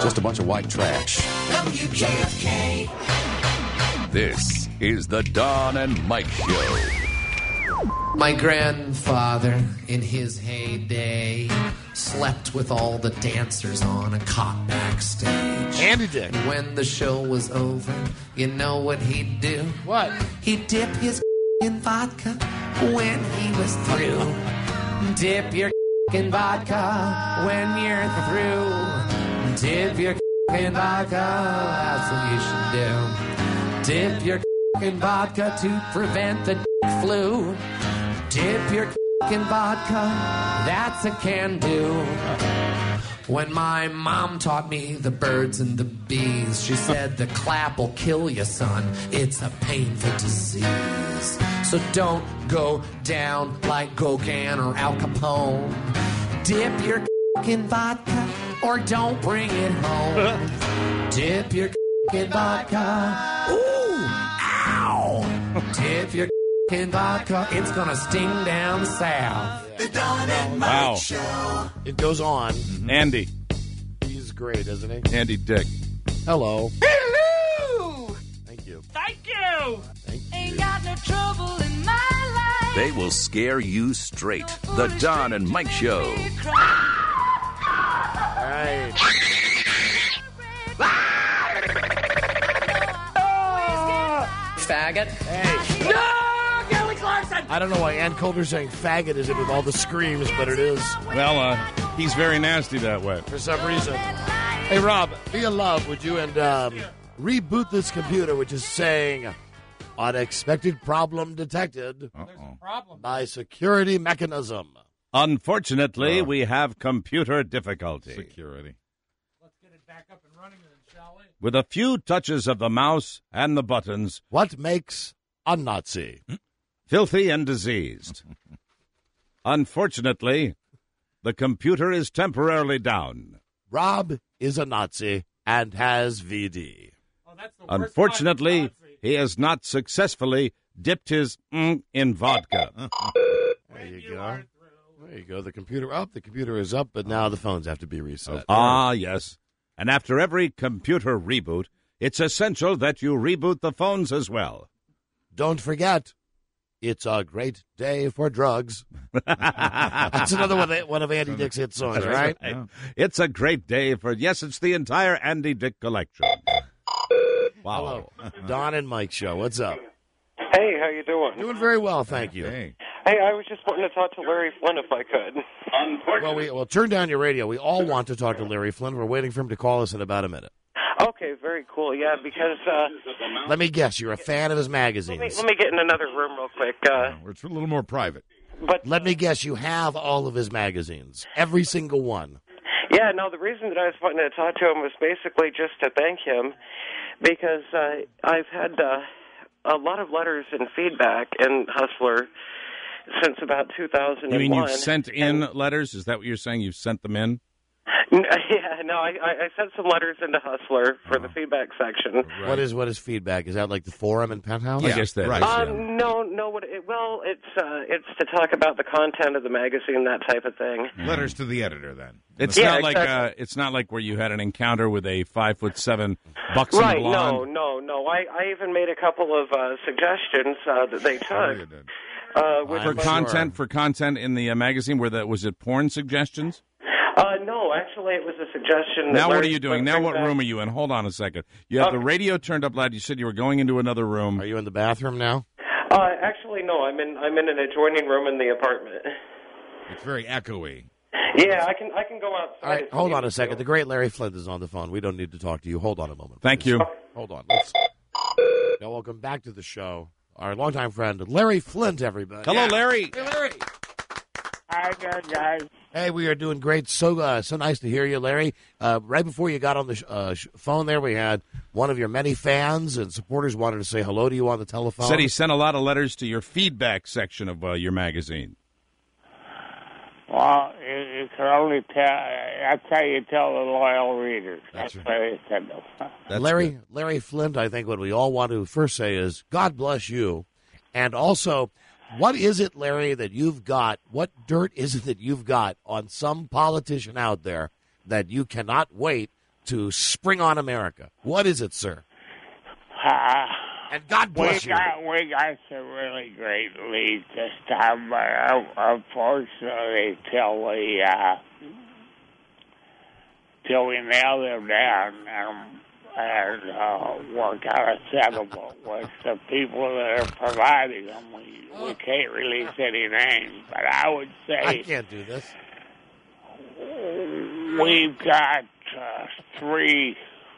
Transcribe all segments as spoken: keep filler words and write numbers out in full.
Just a bunch of white trash. W J F K. This is the Don and Mike Show. My grandfather, in his heyday, slept with all the dancers on a cot backstage. Andy Dick. When the show was over, you know what he'd do? What? He'd dip his in vodka when he was through. Dip your in vodka when you're through. Dip your in vodka, that's what you should do. Dip your in vodka to prevent the flu. Dip your in vodka, that's a can do. When my mom taught me the birds and the bees, she said the clap will kill you, son. It's a painful disease. So don't go down like Gauguin or Al Capone. Dip your in vodka or don't bring it home. Dip your in vodka. Ooh, ow. Dip your in vodka, it's gonna sting down south. The Don and Mike Wow. Show. It goes on. Andy. He's great, isn't he? Andy Dick. Hello. Hello! Thank you. Thank you! Thank you. Ain't got no trouble in my life. They will scare you straight. The Don and Mike Show. All right. Faggot. Hey. No! Kelly Clarkson! I don't know why Ann Coulter's saying faggot is it with all the screams, but it is Well, uh, he's very nasty that way. for some reason. Hey, Rob, be a love, would you, and um, reboot this computer, which is saying unexpected problem detected Uh-oh. Problem. by security mechanism. Unfortunately, we have computer difficulty. Security. Let's get it back up and running then, shall we? With a few touches of the mouse and the buttons, What makes a Nazi? filthy and diseased. Unfortunately, the computer is temporarily down. Rob is a Nazi and has V D. Oh, that's the worst Unfortunately, kind of Nazi. he has not successfully dipped his mm in vodka. There you You go. are through. There you go. The computer up. The computer is up, but now the phones have to be reset. Ah, yes. And after every computer reboot, it's essential that you reboot the phones as well. Don't forget, it's a great day for drugs. That's another one, one of Andy Dick's hit songs, right? Right. It's a great day for, yes, it's the entire Andy Dick collection. Wow. Hello. Don and Mike show. What's up? Hey, how you doing? Doing very well, thank you. Hey. Hey, I was just wanting to talk to Larry Flynn if I could. Well, we well turn down your radio. We all want to talk to Larry Flynn. We're waiting for him to call us in about a minute. Okay, very cool. Yeah, because uh, Let me guess, you're a fan of his let me magazines. let me get in another room real quick. Uh, It's a little more private. but Let me guess, you have all of his magazines, every single one. yeah, no, the reason that I was wanting to talk to him was basically just to thank him because uh, I've had uh, a lot of letters and feedback in Hustler since about two thousand one. You mean you've sent in And- letters? Is that what you're saying? You've sent them in? Yeah, no, I, I I sent some letters into Hustler for the feedback section. What is what is feedback? Is that like the forum and Penthouse? I guess that right. is, Um, yeah. no, no. What it, well, it's uh, it's to talk about the content of the magazine, that type of thing. Letters to the editor, then. It's Yeah, not like uh, exactly. it's not like where you had an encounter with a five foot seven buxom Right? blonde. No, no, no. I, I even made a couple of uh, suggestions uh, that they Sure you took. did. Uh, which For I'm was- sure. content, for content in the uh, magazine, where that was it porn suggestions? Uh, no, actually, it was a suggestion. That Now what Larry are you doing? Flynn Now bring what back- room are you in? Hold on a second. You have the Okay. radio turned up loud. You said you were going into another room. Are you in the bathroom now? Uh, actually, no. I'm in. I'm in an adjoining room in the apartment. It's very echoey. Yeah, I can. I can go outside. All right, if you hold need on a me second. to. The great Larry Flint is on the phone. We don't need to talk to you. Hold on a moment. Thank please. you. Hold on. Let's. Now, welcome back to the show. Our longtime friend, Larry Flint, everybody. Hello, Larry. Hey, Larry. Hi there, guys. Hey, we are doing great. So uh, so nice to hear you, Larry. Uh, right before you got on the sh- uh, sh- phone there, we had one of your many fans and supporters wanted to say hello to you on the telephone. Said he sent a lot of letters to your feedback section of uh, your magazine. Well, you, you can only tell. That's how you tell the loyal readers. That's That's, what they said. That's Larry good. Larry Flint, I think what we all want to first say is God bless you. And also, what is it, Larry, that you've got? What dirt is it that you've got on some politician out there that you cannot wait to spring on America? What is it, sir? Uh, And God we bless you. got we got some really great leads this time, but uh, unfortunately, till we uh, till we nail them down and, and uh, work out a settlement with the people that are providing them, we we can't release any names. But I would I say can't do this. we've got uh, three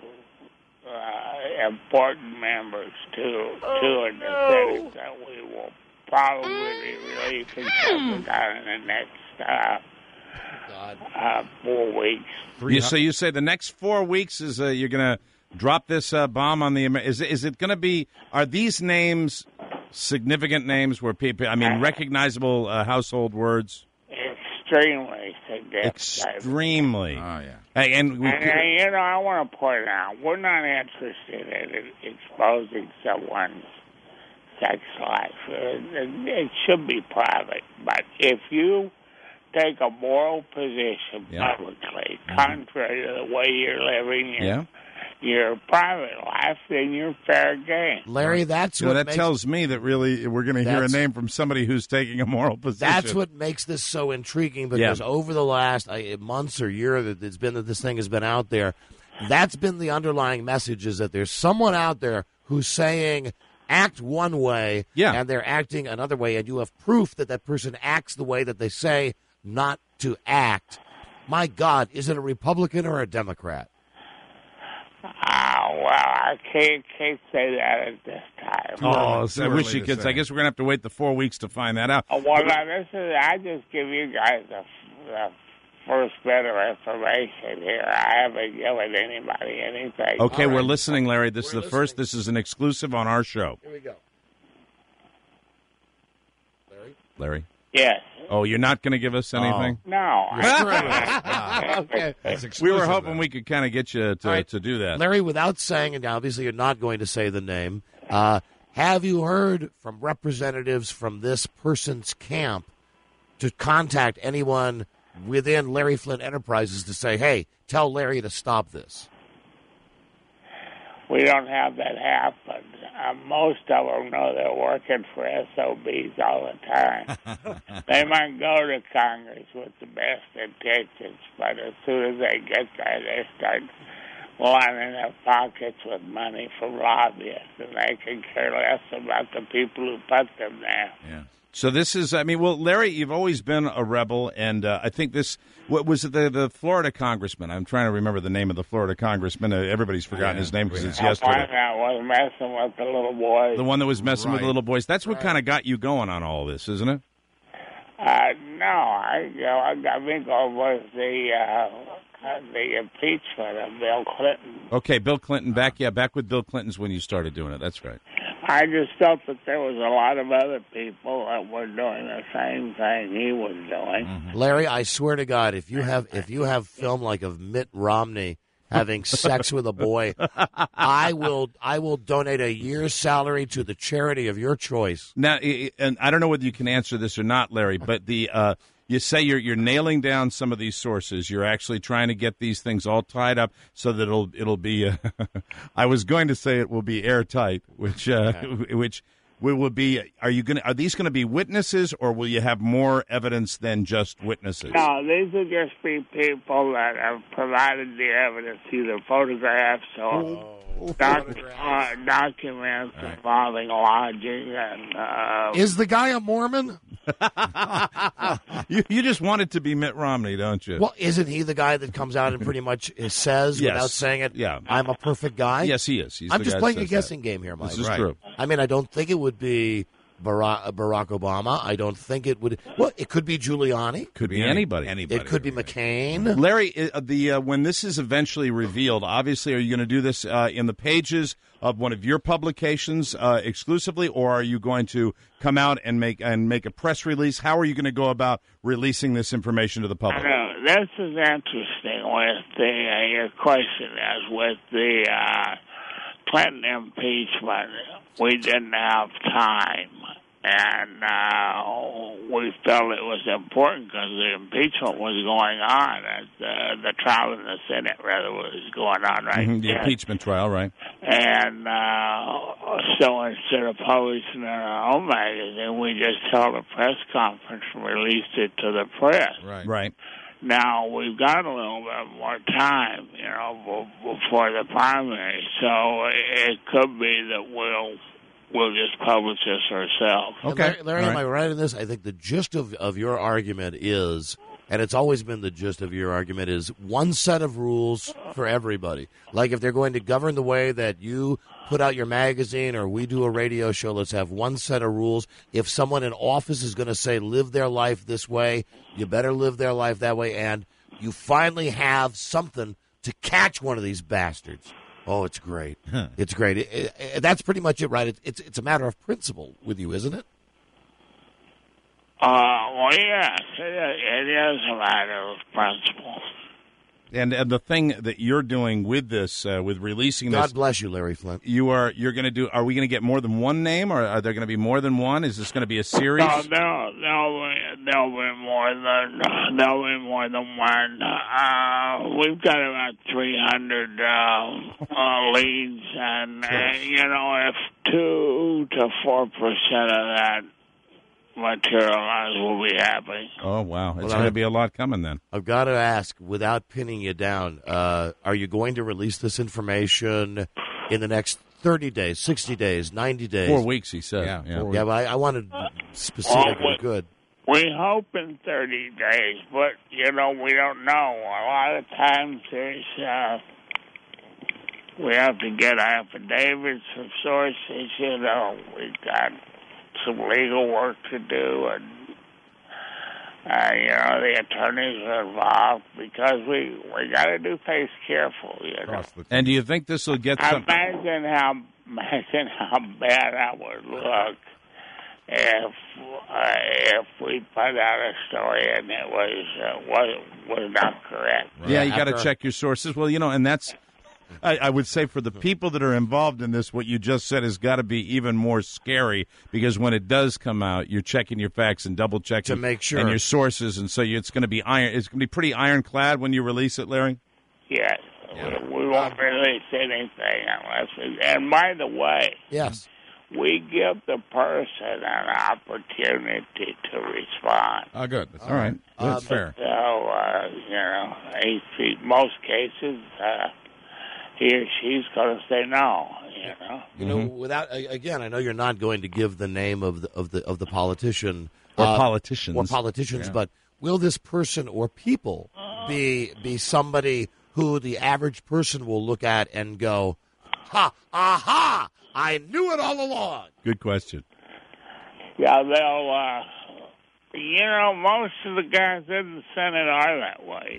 uh, important members to two in the Senate that we will probably be releasing sometime in the next uh, uh, four weeks. You, so you say the next four weeks is uh, you're going to drop this uh, bomb on the Amer- is is it going to be? Are these names significant names where people? I mean, recognizable uh, household words. Extremely significant. Extremely. Oh, yeah. Hey, and we, And, and, you know, I want to point out, we're not interested in exposing someone's sex life. It, it, it should be private. But if you take a moral position Yeah. publicly, contrary to the way you're living your, yeah. your private life, then you're fair game. Larry, that's So what that makes, tells me that really we're going to hear a That's- name from somebody who's taking a moral position. that's what makes this so intriguing because Yeah. over the last uh, months or year that it's been that this thing has been out there, that's been the underlying message is that there's someone out there who's saying act one way Yeah. and they're acting another way, and you have proof that that person acts the way that they say not to act. My God, is it a Republican or a Democrat? Ah, well, I can't, can't say that at this time. Oh, Too I early wish you to could. say. I guess we're going to have to wait the four weeks to find that out. Uh, Well, now, this is, I just give you guys the, the first bit of information here. I haven't given anybody anything. Okay, All we're right. listening, Larry. This We're is the first. This is an exclusive on our show. Here we go. Larry. Yes. Oh, you're not going to give us anything? No. I, Okay. That's We exclusive, were hoping then. we could kind of get you to, All right. to do that. Larry, without saying, and obviously you're not going to say the name, uh, have you heard from representatives from this person's camp to contact anyone within Larry Flynn Enterprises to say, hey, tell Larry to stop this? we don't have that happen. Uh, most of them know they're working for S O Bs all the time. They might go to Congress with the best intentions, but as soon as they get there, they start lining their pockets with money from lobbyists, and they can care less about the people who put them there. Yeah. So this is, I mean, well, Larry, you've always been a rebel, and uh, I think this, what was it, the, the Florida congressman? I'm trying to remember the name of the Florida congressman. Uh, everybody's forgotten Yeah. his name because it's One yesterday. that was messing with the little boys. The one that was messing with the Right. little boys. That's what kind of got you going on all this, isn't it? Uh, no, I, you know, I got me going with the, uh, the impeachment of Bill Clinton. Okay, Bill Clinton, back, yeah, back with Bill Clinton's when you started doing it. That's right. I just felt that there was a lot of other people that were doing the same thing he was doing. Larry, I swear to God, if you have if you have film like of Mitt Romney having sex with a boy, I will I will donate a year's salary to the charity of your choice. Now, i- i- and I don't know whether you can answer this or not, Larry, but the uh, you say you're you're nailing down some of these sources. You're actually trying to get these things all tied up so that it'll it'll be. Uh, I was going to say it will be airtight, which uh, which will will be. Are you going? Are these going to be witnesses, or will you have more evidence than just witnesses? No, these would just be people that have provided the evidence, either photographs or doc- uh, documents involving lodging and. Uh, Is the guy a Mormon? you you just want it to be Mitt Romney, don't you? Well, isn't he the guy that comes out and pretty much says Yes. without saying it, Yeah. I'm a perfect guy? yes, he is. He's I'm the just guy that playing a says that. guessing game here, Mike. This is Right. true. I mean, I don't think it would be Barack, Barack Obama. I don't think it would. Well, it could be Giuliani. Could be any- anybody. Anybody. It could be McCain. Larry, uh, the uh, when this is eventually revealed, obviously, are you going to do this uh, in the pages of one of your publications uh, exclusively, or are you going to come out and make and make a press release? How are you going to go about releasing this information to the public? Uh, this is interesting with the, uh, your question is with the uh, Clinton impeachment, we didn't have time and uh, we felt it was important because the impeachment was going on, as uh, the trial in the Senate rather was going on right Mhm, the then. impeachment trial, right? And uh, so instead of publishing it in our own magazine, we just held a press conference and released it to the press. Right. Right. Now, we've got a little bit more time, you know, b- before the primary, so it could be that we'll we'll just publish this ourselves. And Okay. Larry, Larry All am right. I right in this? I think the gist of, of your argument is, and it's always been the gist of your argument, is one set of rules for everybody. Like if they're going to govern the way that you put out your magazine or we do a radio show, let's have one set of rules. If someone in office is going to say live their life this way, you better live their life that way. And you finally have something to catch one of these bastards. Oh, it's great. It's great. It, it, it- that's pretty much it, right? It, it's it's a matter of principle with you, isn't it? Uh, well, yes, it, it is a matter of principle. And, and the thing that you're doing with this, uh, with releasing God this, bless you, Larry Flint. you are you're going to do. Are we going to get more than one name, or are there going to be more than one? Is this going to be a series? No, there'll, there'll, be, there'll be more than there'll be more than one. Uh, we've got about three hundred uh, uh, leads, and uh, you know, if two to four percent of that materialize, we'll be happy. Oh wow, it's Well, going I- to be a lot coming then. I've got to ask, without pinning you down, uh, are you going to release this information in the next thirty days, sixty days, ninety days? Four weeks, he said. Yeah, yeah. four Yeah, but I, I wanted specific Well, or good. We hope in thirty days, but you know, we don't know. A lot of times there's uh, we have to get affidavits from sources. You know, we've got some legal work to do, and uh, you know, the attorneys are involved because we we got to do things careful. You know, Across the- And do you think this will get some? imagine how imagine how bad that would look if uh, if we put out a story and it was uh, was was not correct. Yeah, you got to After- check your sources. Well, you know, and that's. I, I would say for the people that are involved in this, what you just said has got to be even more scary because when it does come out, you're checking your facts and double checking To make sure. and your sources, and so you, it's going to be iron. It's going to be pretty ironclad when you release it, Larry. Yes, we, we won't release anything unless. We, and by the way, Yes. we give the person an opportunity to respond. Oh, good. That's All right. That's Um, fair. So uh, you know, in most cases. Uh, He or she's going to say no, you know. You know, without a- again, I know you're not going to give the name of the of the of the politician Or uh, politicians. or politicians, Yeah. but will this person or people be be somebody who the average person will look at and go, "Ha, aha! I knew it all along." Good question. Yeah, they'll, uh, you know, most of the guys in the Senate are that way.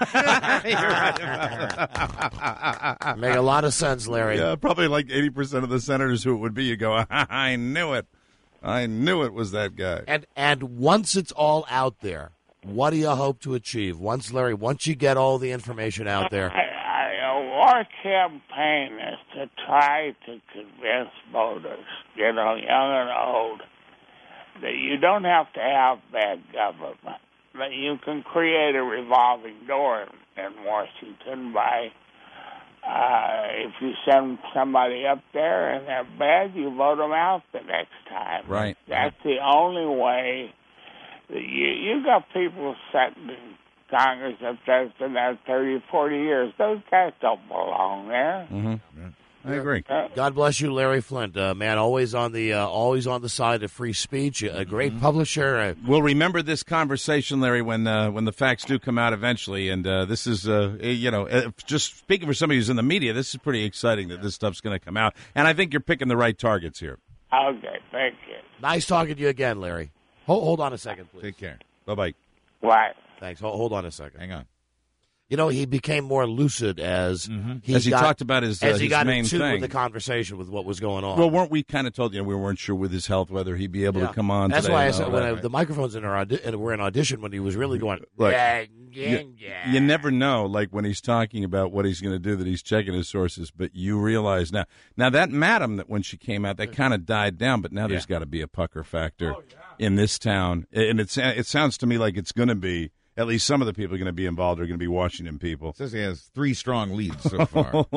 Make a lot of sense, Larry. Yeah, probably like eighty percent of the senators who it would be, you go, I knew it. I knew it was that guy. And and once it's all out there, what do you hope to achieve? Once Larry, once you get all the information out there, I, I, our campaign is to try to convince voters, you know, young and old, that you don't have to have bad government, that you can create a revolving door in, in Washington by, uh, if you send somebody up there and they're bad, you vote them out the next time. Right. That's the only way. That you you got people sitting in Congress up there for that thirty, forty years. Those guys don't belong there. Mm-hmm. I agree. Uh, God bless you, Larry Flint. Uh, man, always on the uh, always on the side of free speech. A great publisher. Uh, We'll remember this conversation, Larry, when uh, when the facts do come out eventually. And uh, this is, uh, you know, uh, just speaking for somebody who's in the media, this is pretty exciting that this stuff's going to come out. And I think you're picking the right targets here. okay, thank you. nice talking to you again, Larry. Hold, hold on a second, please. Take care. Bye bye. Right. Thanks. Hold, hold on a second. Hang on. You know, he became more lucid as Mhm. he As he got, talked about his, uh, as he his got main in tune thing. with the conversation with what was going on. Well, weren't we kind of told, you know, we weren't sure with his health whether he'd be able Yeah. to come on That's today why I and said all when that, I, right? the microphones in our audi- and were in audition when he was really going. Look, yeah, yeah, you, yeah. you never know, like when he's talking about what he's going to do, that he's checking his sources. But you realize now, now that madam that when she came out, that kind of died down. But now there's got to be a pucker factor in this town, and it's it sounds to me like it's going to be. At least some of the people are going to be involved are going to be Washington people. Says he has three strong leads so far.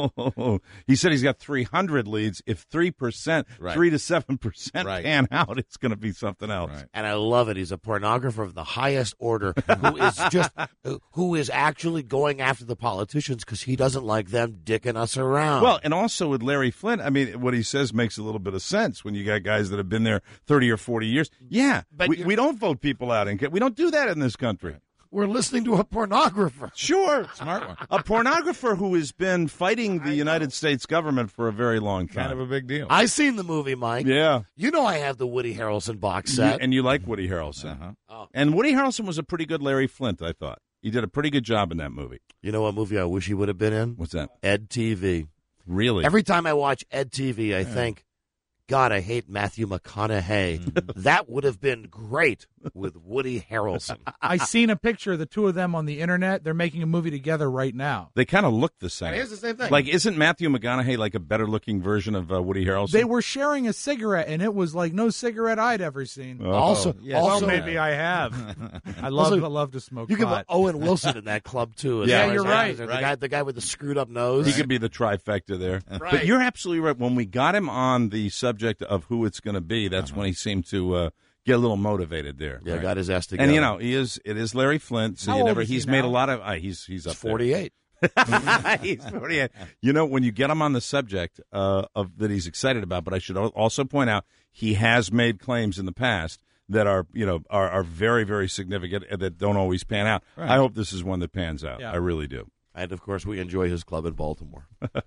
He said he's got three hundred leads. If three percent, Right. three to seven percent Right. pan out, it's going to be something else. Right. And I love it. He's a pornographer of the highest order who is just who is actually going after the politicians because he doesn't like them dicking us around. Well, and also with Larry Flint, I mean, what he says makes a little bit of sense when you got guys that have been there thirty or forty years. Yeah, But we, you're- we don't vote people out, and get, we don't do that in this country. we're listening to a pornographer. Sure. Smart one. A pornographer who has been fighting the United States government for a very long time. Kind of a big deal. I seen the movie, Mike. Yeah. You know I have the Woody Harrelson box You- set. and you like Woody Harrelson. Uh-huh. Oh. And Woody Harrelson was a pretty good Larry Flint, I thought. He did a pretty good job in that movie. You know what movie I wish he would have been in? What's that? Ed T V. Really? Every time I watch Ed T V, I think, God, I hate Matthew McConaughey. That would have been great with Woody Harrelson. I seen a picture of the two of them on the internet. They're making a movie together right now. They kind of look the same. It is the same thing. Like, isn't Matthew McConaughey like a better looking version of uh, Woody Harrelson? They were sharing a cigarette, and it was like no cigarette I'd ever seen. Oh. also, yes. also well, maybe I have. I love, Also, I love to smoke you can pot. put Owen Wilson in that club too. as Yeah, far you're as right, The right. guy, the guy with the screwed up nose. He could be the trifecta there. Right. But you're absolutely right. When we got him on the subject of who it's going to be, that's when he seemed to uh, get a little motivated there. Yeah, got his ass together. And you know, he is. It is Larry Flint. So How you old never. is he He's made a now? lot of. Uh, he's he's up he's forty-eight. there. He's forty-eight. You know, when you get him on the subject uh, of that he's excited about, but I should al- also point out he has made claims in the past that are you know are, are very very significant and that don't always pan out. Right. I hope this is one that pans out. Yeah. I really do. And of course, we enjoy his club in Baltimore.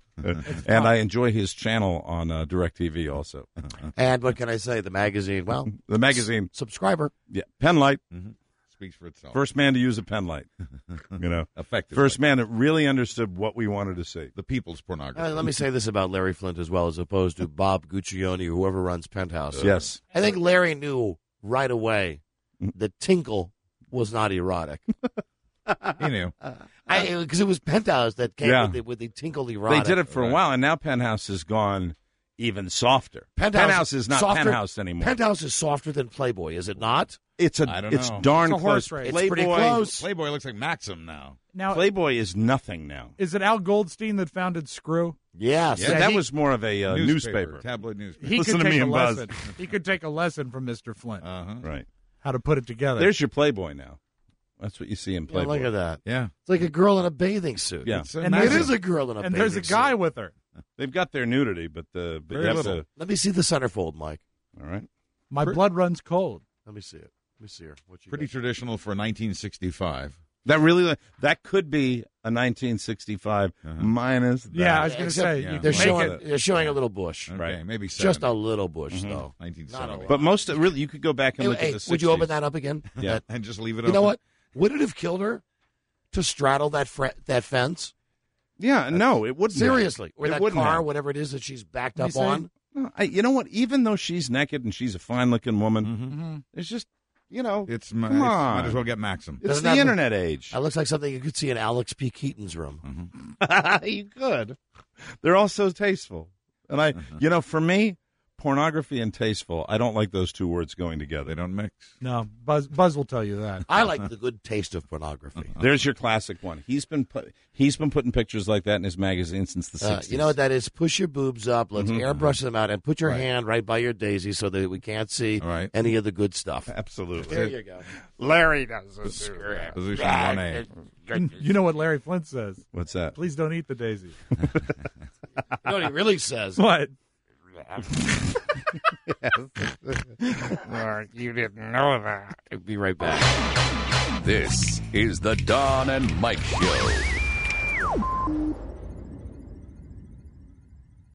And I enjoy his channel on uh, DirecTV also. And what can I say? The magazine. Well, The magazine, subscriber. yeah, pen light. Speaks for itself. First man to use a pen light. You know, Effective. first man that really understood what we wanted to see. The people's pornography. Uh, let me say this about Larry Flint as well, as opposed to Bob Guccione or whoever runs Penthouse. Yes. I think Larry knew right away that Tinkle was not erotic. He knew. Because it was Penthouse that came Yeah. with, the, with the tinkle erotic. They did it for a Right. while, and now Penthouse has gone even softer. Penthouse, is not softer- Penthouse anymore. Penthouse is softer than Playboy, is it not? it's a I don't it's know. darn It's a close. horse race. It's pretty Playboy, close. Playboy looks like Maxim now. Now, Playboy is nothing now. is it Al Goldstein that founded Screw? Yes. Yeah, Yeah, that he- was more of a uh, newspaper. Tabloid newspaper. He Listen could to take me a and Buzz. lesson. He could take a lesson from Mister Flint. Uh-huh. Right. How to put it together. There's your Playboy now. That's what you see in Yeah, Playboy. look at that. Yeah. It's like a girl in a bathing suit. Yeah. It's a And It there's magazine. is a girl in a and bathing there's a guy suit. with her. They've got their nudity, but the but Very you have little. to- Let me see the centerfold, Mike. all right. My blood runs cold. Let me see it. Let me see her. What you Pretty got? traditional for nineteen sixty-five. That really that could be a nineteen sixty-five minus that. Yeah, I was going to Except say. yeah. You They're can make showing, it. they're showing a little bush. Okay, Right. maybe Just a seventy. little bush, though. nineteen Not a seventy. lot. But most really, you could go back and Hey, look hey, at the sixties. would you open that up again? Yeah. That- and just leave it you know open? what? Would it have killed her to straddle that fre- that fence? Yeah, no, it wouldn't. have. Seriously. Or It that wouldn't car, have. whatever it is that she's backed You up say- on. No, I, you know what? Even though she's naked and she's a fine-looking woman, Mm-hmm. it's just you know, It's, mi- come it's- on. might as well get Maxim. It's Doesn't the that look- internet age. That looks like something you could see in Alex P. Keaton's room. You could. They're all so tasteful, and I, you know, for me, pornography and tasteful, I don't like those two words going together. They don't mix. No, Buzz, Buzz will tell you that. I like the good taste of pornography. There's your classic one. He's been put, he's been putting pictures like that in his magazine since the Uh, sixties. you know what that is? Push your boobs up. Let's airbrush them out and put your Right. hand right by your daisy so that we can't see All right. any of the good stuff. Absolutely. There you go. Larry does it. Position one A. You know what Larry Flint says? What's that? Please don't eat the daisy. You know what he really says? What? You didn't know that. I'll be right back. This is the Don and Mike Show.